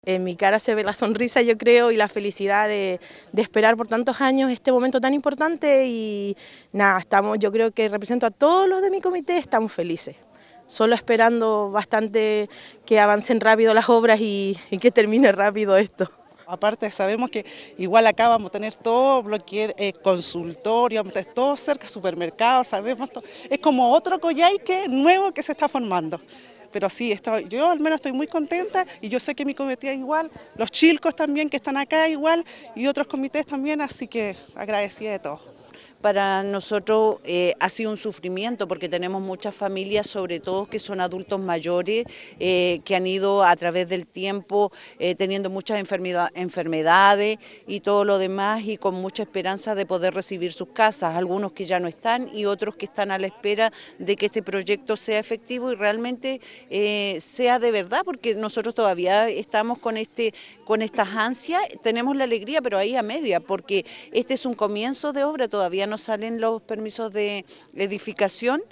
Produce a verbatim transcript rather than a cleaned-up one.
En mi cara se ve la sonrisa, yo creo, y la felicidad de, de esperar por tantos años este momento tan importante y nada, estamos, yo creo que represento a todos los de mi comité, estamos felices. Solo esperando bastante que avancen rápido las obras y, y que termine rápido esto. Aparte sabemos que igual acá vamos a tener todo lo que es eh, consultorio, vamos a tener todo cerca, supermercados, sabemos, todo. Es como otro Coyhaique nuevo que se está formando. Pero sí, estoy, yo al menos estoy muy contenta y yo sé que mi comité igual, los chilcos también que están acá igual y otros comités también, así que agradecida de todo. Para nosotros eh, ha sido un sufrimiento porque tenemos muchas familias, sobre todo que son adultos mayores, eh, que han ido a través del tiempo eh, teniendo muchas enfermedad, enfermedades y todo lo demás y con mucha esperanza de poder recibir sus casas, algunos que ya no están y otros que están a la espera de que este proyecto sea efectivo y realmente eh, sea de verdad, porque nosotros todavía estamos con, este, con estas ansias, tenemos la alegría pero ahí a media, porque este es un comienzo de obra, todavía no salen los permisos de edificación,